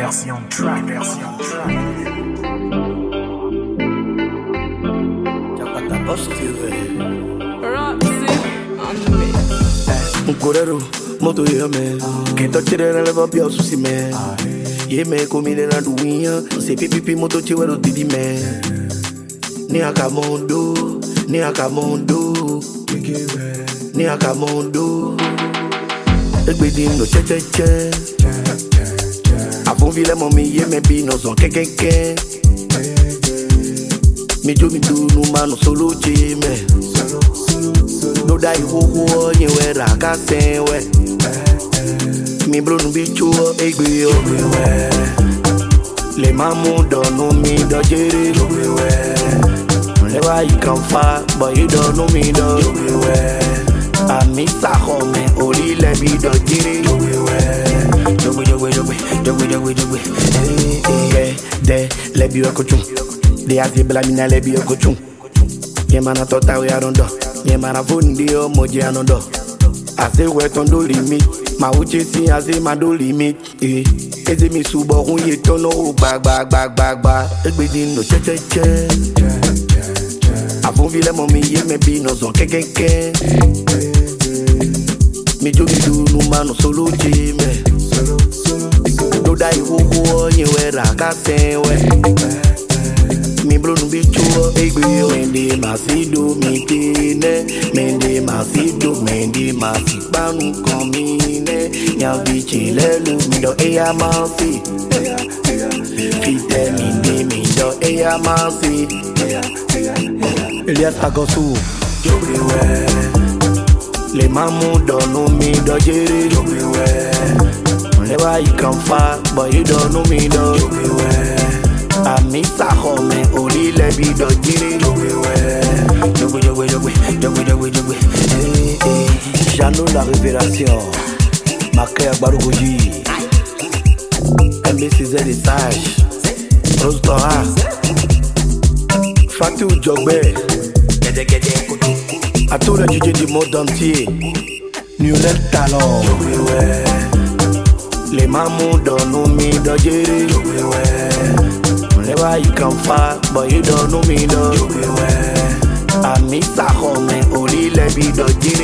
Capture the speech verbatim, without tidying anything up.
version track, version track. Chapata positive. Roxy on the mix. Mkorero, moto ye me. Kento chire na leva pia susi me. Ye me komine na dunia. Se pipi pi moto chiwero didi me. Ni akamondo, ni akamondo, ni akamondo. Egbedi no che che che. Avon vile mo mi ye me bi no zon ke ke ke. Mi jo mi do no mano solo che me. No dai wo wo ye we ra ka sen we. Mi bro no bi chu egbe yo. Le mamu don't know me do jere. Whenever you come far, but you don't know me though. I miss a home, only let me do jere. Jogwe jogwe jogwe jogwe jogwe jogwe. Eh eh, de let me go chung. De as you blame me, let me go chung. Ye mana tota we arondo. Ye mana fundi o moji anondo. I say we ton do limit. Ma uche si I say ma do limit. Eh. Eze mi subo hun ye tono bag bag bag bag bag. Egbedi no che che che. Avon vile mo mi ye me bi no zon ke ke ke. Mi jo mi do no mano solo che me. No dai wo wo ye we ra ka sen we. Mi bro no bi chu egbe yo. Mende masido mi tene. Mende masido mende masipanu komine. Nya bichi lelu mi do eya mansi. Fite mi de mi do eya mansi. Elias Agosu. Le mamu don't know me do jere. Whenever you come far, but you don't know me though. I miss a home, only let me do jere. Jogwe jogwe jogwe jogwe jogwe jogwe. Eh eh. Jano la révélation. Maké Barugoji. M B C Z des sages. Rose Tora. Fatou Jogbe. À tous les D J du monde entier. Newell Talon. Les mamans don't know me do jere. Whenever you come far, but you don't know me though. I miss a home, only let me do jere.